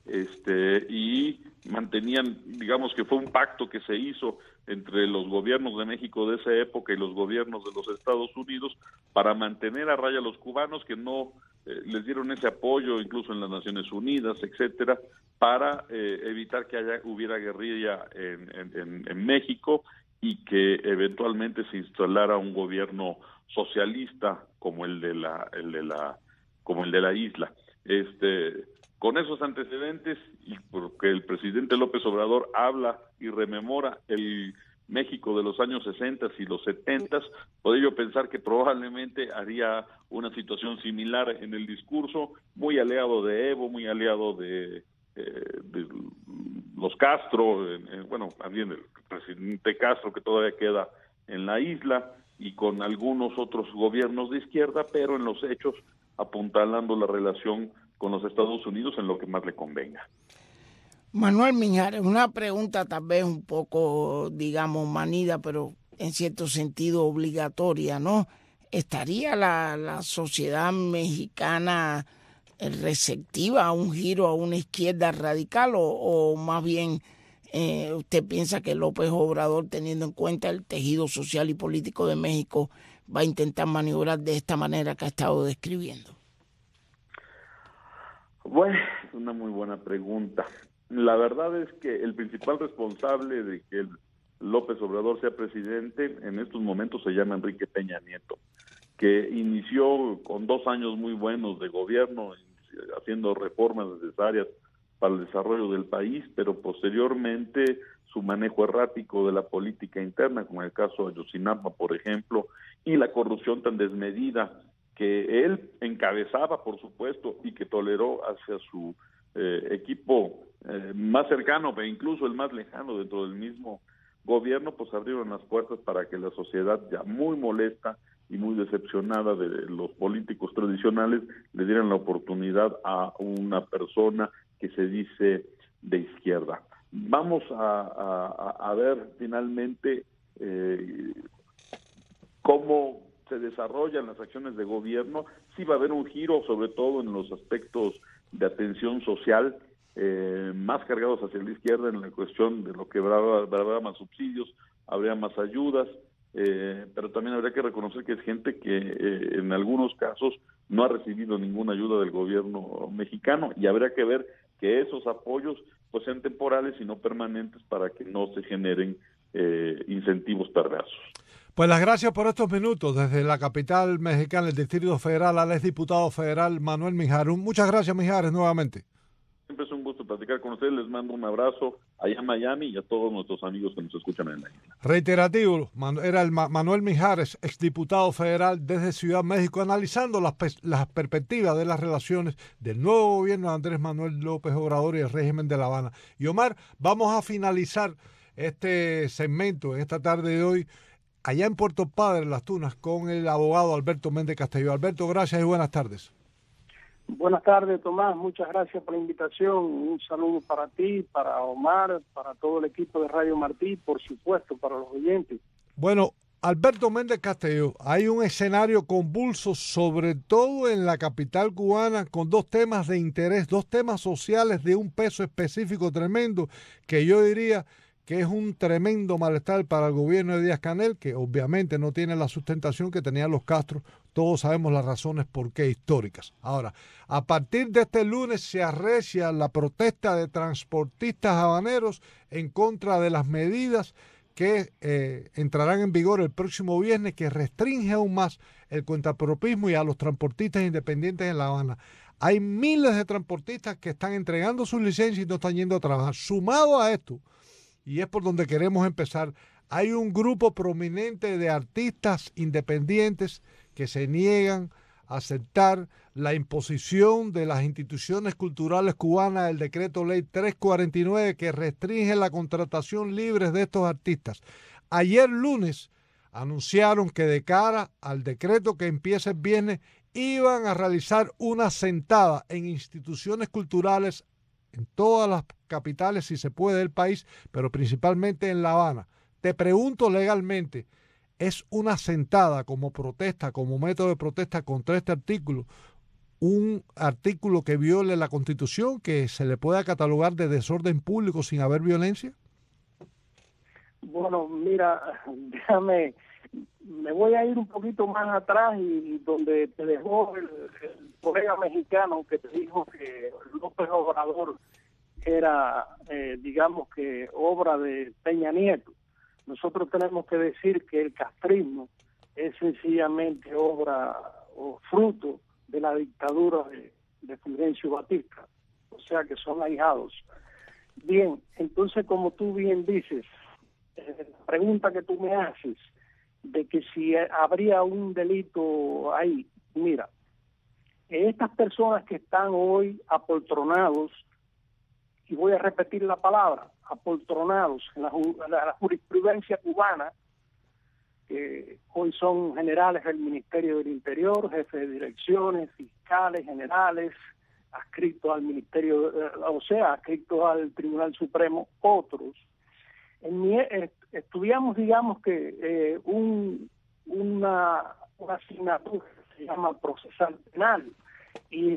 y mantenían, digamos que fue un pacto que se hizo entre los gobiernos de México de esa época y los gobiernos de los Estados Unidos para mantener a raya a los cubanos, que no les dieron ese apoyo incluso en las Naciones Unidas, etcétera, para evitar que hubiera guerrilla en México y que eventualmente se instalara un gobierno socialista como el de la isla. Con esos antecedentes, y porque el presidente López Obrador habla y rememora el México de los años 60 y los 70, podría yo pensar que probablemente haría una situación similar en el discurso, muy aliado de Evo, muy aliado de los Castro, bueno, también el presidente Castro, que todavía queda en la isla, y con algunos otros gobiernos de izquierda, pero en los hechos apuntalando la relación con los Estados Unidos en lo que más le convenga. Manuel Mijares, una pregunta tal vez un poco, digamos, manida, pero en cierto sentido obligatoria, ¿no? ¿Estaría la sociedad mexicana receptiva a un giro a una izquierda radical, o más bien usted piensa que López Obrador, teniendo en cuenta el tejido social y político de México, va a intentar maniobrar de esta manera que ha estado describiendo? Bueno, es una muy buena pregunta. La verdad es que el principal responsable de que López Obrador sea presidente en estos momentos se llama Enrique Peña Nieto, que inició con 2 años muy buenos de gobierno, haciendo reformas necesarias para el desarrollo del país, pero posteriormente su manejo errático de la política interna, como en el caso de Ayotzinapa, por ejemplo, y la corrupción tan desmedida que él encabezaba, por supuesto, y que toleró hacia su equipo más cercano, e incluso el más lejano dentro del mismo gobierno, pues abrieron las puertas para que la sociedad, ya muy molesta y muy decepcionada de los políticos tradicionales, le dieran la oportunidad a una persona que se dice de izquierda. Vamos a ver finalmente cómo se desarrollan las acciones de gobierno. Sí va a haber un giro, sobre todo en los aspectos de atención social, más cargados hacia la izquierda en la cuestión de lo que llaman subsidios, habría más ayudas, pero también habría que reconocer que es gente que en algunos casos no ha recibido ninguna ayuda del gobierno mexicano, y habría que ver que esos apoyos pues sean temporales y no permanentes para que no se generen incentivos perversos. Pues las gracias por estos minutos desde la capital mexicana, el Distrito Federal, al exdiputado federal Manuel Mijares. Muchas gracias, Mijares, nuevamente. Siempre es un gusto platicar con ustedes. Les mando un abrazo allá en Miami y a todos nuestros amigos que nos escuchan en la isla. Reiterativo, era el Manuel Mijares, exdiputado federal desde Ciudad México, analizando las perspectivas de las relaciones del nuevo gobierno de Andrés Manuel López Obrador y el régimen de La Habana. Y Omar, vamos a finalizar este segmento en esta tarde de hoy allá en Puerto Padre, Las Tunas, con el abogado Alberto Méndez Castelló. Alberto, gracias y buenas tardes. Buenas tardes, Tomás. Muchas gracias por la invitación. Un saludo para ti, para Omar, para todo el equipo de Radio Martí y, por supuesto, para los oyentes. Bueno, Alberto Méndez Castelló, hay un escenario convulso, sobre todo en la capital cubana, con dos temas de interés, dos temas sociales de un peso específico tremendo, que yo diría que es un tremendo malestar para el gobierno de Díaz-Canel, que obviamente no tiene la sustentación que tenían los Castro. Todos sabemos las razones por qué históricas. Ahora, a partir de este lunes se arrecia la protesta de transportistas habaneros en contra de las medidas que entrarán en vigor el próximo viernes, que restringe aún más el cuentapropismo y a los transportistas independientes en La Habana. Hay miles de transportistas que están entregando sus licencias y no están yendo a trabajar. Sumado a esto, y es por donde queremos empezar, hay un grupo prominente de artistas independientes que se niegan a aceptar la imposición de las instituciones culturales cubanas del decreto ley 349 que restringe la contratación libre de estos artistas. Ayer lunes anunciaron que de cara al decreto que empieza el viernes iban a realizar una sentada en instituciones culturales en todas las capitales, si se puede, del país, pero principalmente en La Habana. Te pregunto legalmente, ¿es una sentada como protesta, como método de protesta contra este artículo, un artículo que viole la Constitución, que se le pueda catalogar de desorden público sin haber violencia? Bueno, mira, déjame, me voy a ir un poquito más atrás y donde te dejó el colega mexicano que te dijo que López Obrador era, digamos que, obra de Peña Nieto. Nosotros tenemos que decir que el castrismo es sencillamente obra o fruto de la dictadura de Fulgencio Batista, o sea que son ahijados. Bien, entonces, como tú bien dices, la pregunta que tú me haces de que si habría un delito ahí, mira, estas personas que están hoy apoltronados, y voy a repetir la palabra, apoltronados en la jurisprudencia cubana, que hoy son generales del Ministerio del Interior, jefes de direcciones, fiscales, generales, adscritos al Ministerio, o sea, adscritos al Tribunal Supremo, otros. Estudiamos, digamos que una asignatura que se llama procesal penal, y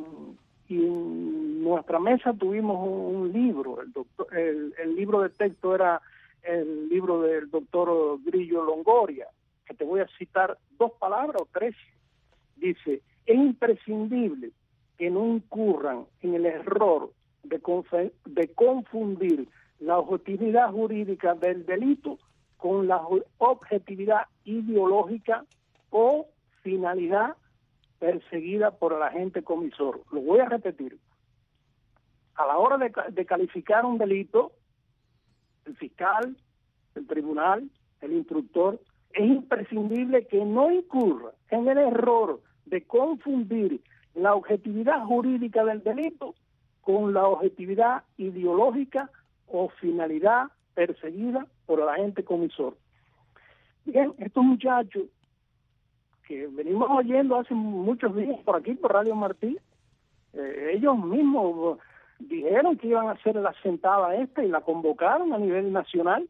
en nuestra mesa tuvimos un libro. El libro de texto era el libro del doctor Grillo Longoria, que te voy a citar dos palabras o tres. Dice: es imprescindible que no incurran en el error de confundir la objetividad jurídica del delito con la objetividad ideológica o finalidad perseguida por el agente comisor. Lo voy a repetir. A la hora de calificar un delito, el fiscal, el tribunal, el instructor, es imprescindible que no incurra en el error de confundir la objetividad jurídica del delito con la objetividad ideológica o finalidad perseguida por el agente comisor. Bien, estos muchachos que venimos oyendo hace muchos días por aquí, por Radio Martí, ellos mismos dijeron que iban a hacer la sentada esta y la convocaron a nivel nacional.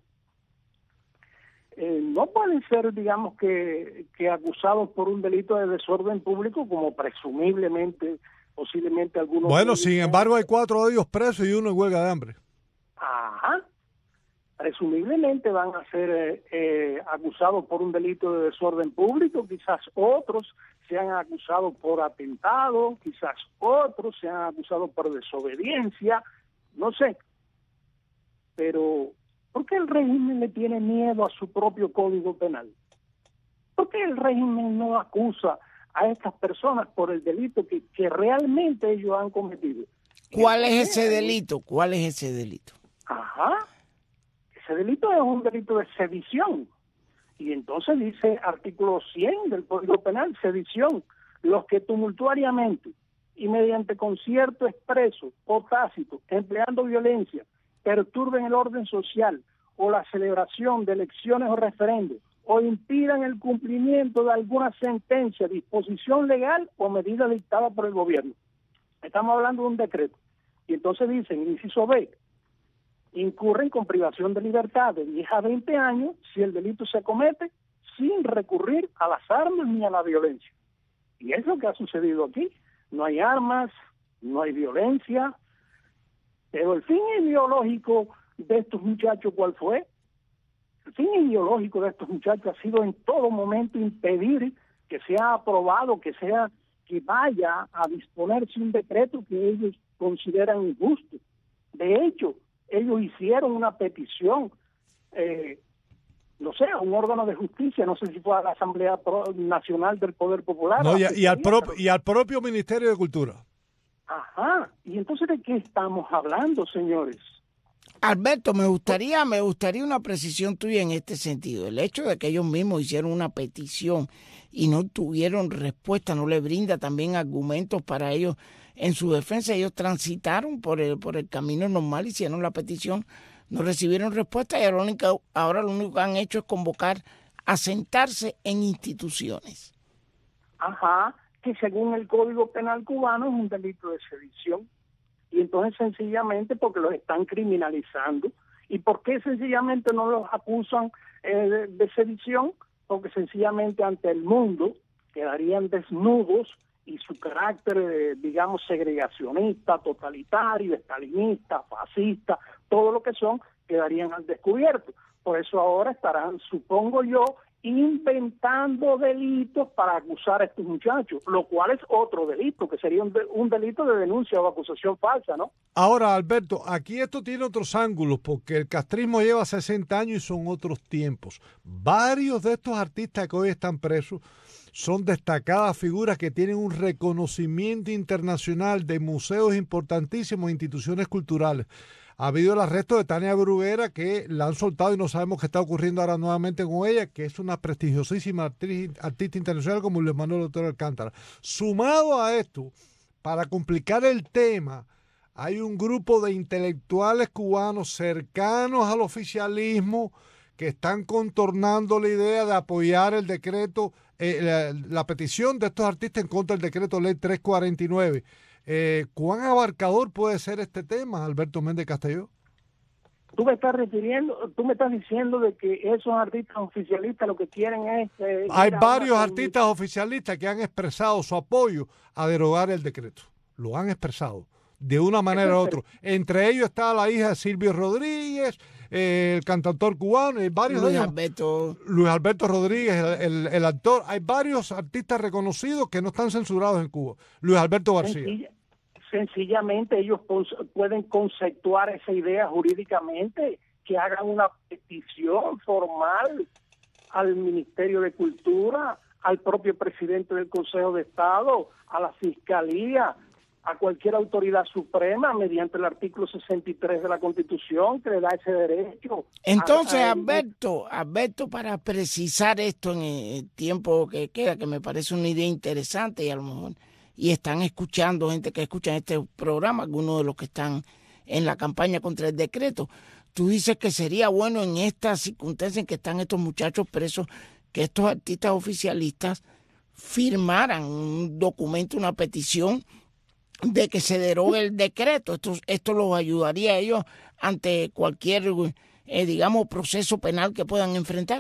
No pueden ser, digamos, que acusados por un delito de desorden público, como presumiblemente, posiblemente algunos... Bueno, sin embargo, hay 4 de ellos presos y 1 en huelga de hambre. Ajá. presumiblemente van a ser acusados por un delito de desorden público, quizás otros sean acusados por atentado, quizás otros sean acusados por desobediencia, no sé. Pero, ¿por qué el régimen le tiene miedo a su propio Código Penal? ¿Por qué el régimen no acusa a estas personas por el delito que realmente ellos han cometido? ¿Cuál es ese delito? ¿Cuál es ese delito? Ajá. Ese delito es un delito de sedición. Y entonces dice artículo 100 del Código Penal, sedición, los que tumultuariamente y mediante concierto expreso o tácito, empleando violencia, perturben el orden social o la celebración de elecciones o referendos, o impidan el cumplimiento de alguna sentencia, disposición legal o medida dictada por el gobierno. Estamos hablando de un decreto. Y entonces dicen, inciso B, incurren con privación de libertad de 10 a 20 años si el delito se comete sin recurrir a las armas ni a la violencia. Y es lo que ha sucedido aquí. No hay armas, no hay violencia, pero el fin ideológico de estos muchachos, ¿cuál fue? El fin ideológico de estos muchachos ha sido en todo momento impedir que sea aprobado, que vaya a disponerse un decreto que ellos consideran injusto. De hecho, ellos hicieron una petición, no sé, a un órgano de justicia, no sé si fue a la Asamblea Nacional del Poder Popular. No, y al propio Ministerio de Cultura. Ajá, y entonces ¿de qué estamos hablando, señores? Alberto, me gustaría una precisión tuya en este sentido. El hecho de que ellos mismos hicieron una petición y no tuvieron respuesta, no le brinda también argumentos para ellos en su defensa. Ellos transitaron por el camino normal, hicieron la petición, no recibieron respuesta y ahora lo único que han hecho es convocar a sentarse en instituciones. Ajá, que según el Código Penal cubano es un delito de sedición. Y entonces sencillamente porque los están criminalizando. ¿Y por qué sencillamente no los acusan de sedición? Porque sencillamente ante el mundo quedarían desnudos y su carácter, digamos, segregacionista, totalitario, estalinista, fascista, todo lo que son, quedarían al descubierto. Por eso ahora estarán, supongo yo, inventando delitos para acusar a estos muchachos, lo cual es otro delito, que sería un delito de denuncia o acusación falsa, ¿no? Ahora, Alberto, aquí esto tiene otros ángulos, porque el castrismo lleva 60 años y son otros tiempos. Varios de estos artistas que hoy están presos son destacadas figuras que tienen un reconocimiento internacional de museos importantísimos e instituciones culturales. Ha habido el arresto de Tania Bruguera, que la han soltado y no sabemos qué está ocurriendo ahora nuevamente con ella, que es una prestigiosísima artista internacional como Luis Manuel Otero Alcántara. Sumado a esto, para complicar el tema, hay un grupo de intelectuales cubanos cercanos al oficialismo que están contornando la idea de apoyar el decreto, la petición de estos artistas en contra del decreto ley 349. ¿Cuán abarcador puede ser este tema, Alberto Méndez Castelló? Tú me estás diciendo de que esos artistas oficialistas lo que quieren es... Hay varios artistas oficialistas que han expresado su apoyo a derogar el decreto. Lo han expresado de una manera u otra. Entre ellos está la hija de Silvio Rodríguez, el cantautor cubano, y varios de ellos. Luis Alberto Rodríguez, el actor. Hay varios artistas reconocidos que no están censurados en Cuba. Luis Alberto García. Sencillamente ellos pueden conceptuar esa idea jurídicamente, que hagan una petición formal al Ministerio de Cultura, al propio presidente del Consejo de Estado, a la Fiscalía, a cualquier autoridad suprema mediante el artículo 63 de la Constitución que le da ese derecho. Entonces, Alberto, para precisar esto en el tiempo que queda, que me parece una idea interesante y a lo mejor y están escuchando, gente que escucha este programa, algunos de los que están en la campaña contra el decreto. Tú dices que sería bueno en estas circunstancias en que están estos muchachos presos, que estos artistas oficialistas firmaran un documento, una petición de que se derogue el decreto. Esto los ayudaría a ellos ante cualquier, digamos, proceso penal que puedan enfrentar.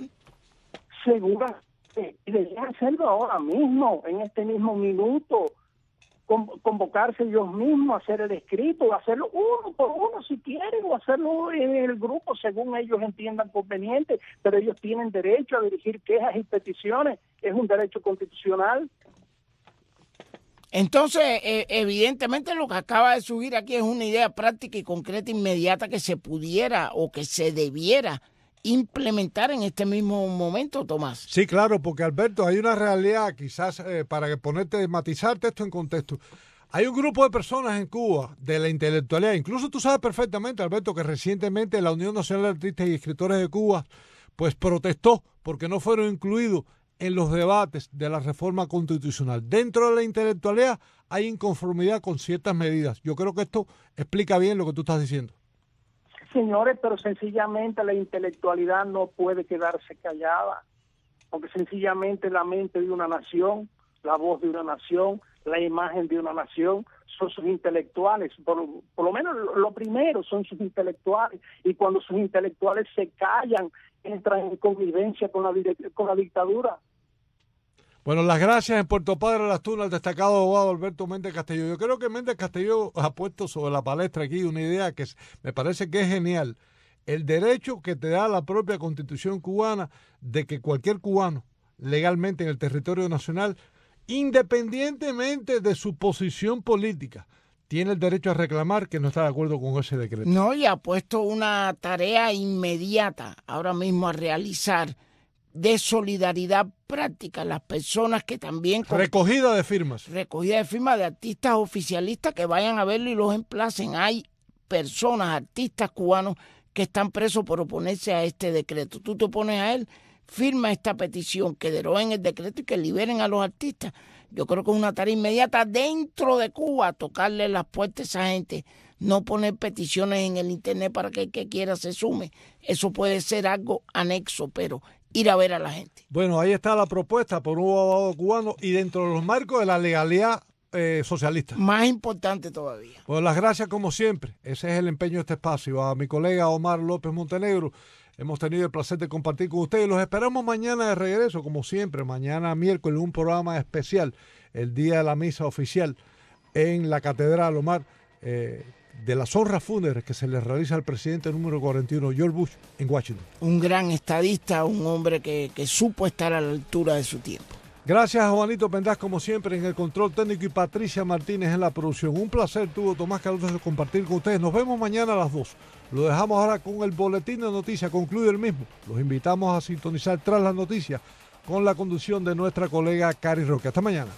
Seguro, y deberían hacerlo ahora mismo, en este mismo minuto. convocarse ellos mismos, hacer el escrito, hacerlo uno por uno si quieren, o hacerlo en el grupo según ellos entiendan conveniente, pero ellos tienen derecho a dirigir quejas y peticiones, es un derecho constitucional. Entonces, evidentemente lo que acaba de subir aquí es una idea práctica y concreta inmediata que se pudiera o que se debiera implementar en este mismo momento, Tomás. Sí, claro, porque Alberto, hay una realidad, quizás para matizarte esto en contexto. Hay un grupo de personas en Cuba, de la intelectualidad, incluso tú sabes perfectamente, Alberto, que recientemente la Unión Nacional de Artistas y Escritores de Cuba, pues protestó porque no fueron incluidos en los debates de la reforma constitucional. Dentro de la intelectualidad hay inconformidad con ciertas medidas. Yo creo que esto explica bien lo que tú estás diciendo. Señores, pero sencillamente la intelectualidad no puede quedarse callada, porque sencillamente la mente de una nación, la voz de una nación, la imagen de una nación son sus intelectuales, por lo menos lo primero son sus intelectuales, y cuando sus intelectuales se callan, entran en convivencia con la dictadura. Bueno, las gracias en Puerto Padre Las Tunas al destacado abogado Alberto Méndez Castelló. Yo creo que Méndez Castelló ha puesto sobre la palestra aquí una idea que me parece que es genial. El derecho que te da la propia Constitución cubana de que cualquier cubano legalmente en el territorio nacional, independientemente de su posición política, tiene el derecho a reclamar que no está de acuerdo con ese decreto. No, y ha puesto una tarea inmediata ahora mismo a realizar de solidaridad práctica, las personas que también... Recogida de firmas. Recogida de firmas de artistas oficialistas que vayan a verlo y los emplacen. Hay personas, artistas cubanos que están presos por oponerse a este decreto. Tú te opones a él, firma esta petición, que deroguen el decreto y que liberen a los artistas. Yo creo que es una tarea inmediata dentro de Cuba, tocarle las puertas a esa gente, no poner peticiones en el internet para que el que quiera se sume. Eso puede ser algo anexo, pero ir a ver a la gente. Bueno, ahí está la propuesta por un abogado cubano y dentro de los marcos de la legalidad socialista. Más importante todavía. Bueno, las gracias como siempre. Ese es el empeño de este espacio. A mi colega Omar López Montenegro, hemos tenido el placer de compartir con ustedes. Los esperamos mañana de regreso, como siempre. Mañana miércoles, un programa especial, el día de la misa oficial en la Catedral, Omar, de las honras fúnebres que se le realiza al presidente número 41, George Bush, en Washington. Un gran estadista, un hombre que supo estar a la altura de su tiempo. Gracias a Juanito Pendaz, como siempre, en el control técnico, y Patricia Martínez en la producción. Un placer tuvo Tomás Cardoso compartir con ustedes. Nos vemos mañana a las 2. Lo dejamos ahora con el boletín de noticias, concluye el mismo. Los invitamos a sintonizar tras las noticias con la conducción de nuestra colega Cari Roque. Hasta mañana.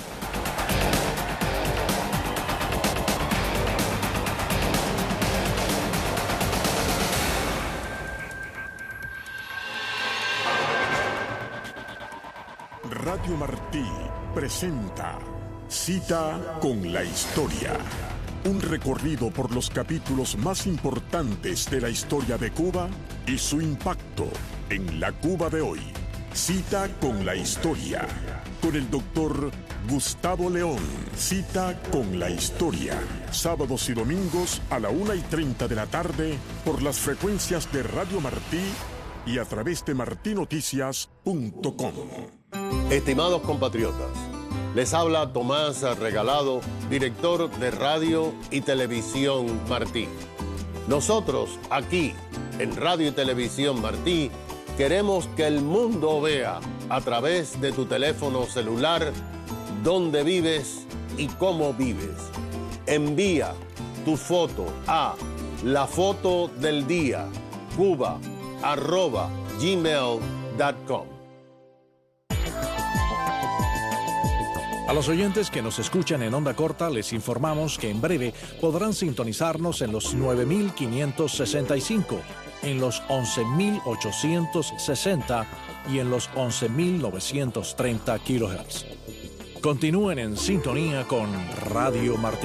Radio Martí presenta Cita con la Historia. Un recorrido por los capítulos más importantes de la historia de Cuba y su impacto en la Cuba de hoy. Cita con la Historia. Con el doctor Gustavo León. Cita con la Historia. Sábados y domingos a la 1:30 de la tarde por las frecuencias de Radio Martí y a través de martinoticias.com. Estimados compatriotas, les habla Tomás Regalado, director de Radio y Televisión Martí. Nosotros, aquí, en Radio y Televisión Martí, queremos que el mundo vea, a través de tu teléfono celular, dónde vives y cómo vives. Envía tu foto a lafotodeldia@gmail.com. A los oyentes que nos escuchan en onda corta les informamos que en breve podrán sintonizarnos en los 9.565, en los 11.860 y en los 11.930 kHz. Continúen en sintonía con Radio Martí.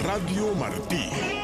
Radio Martí.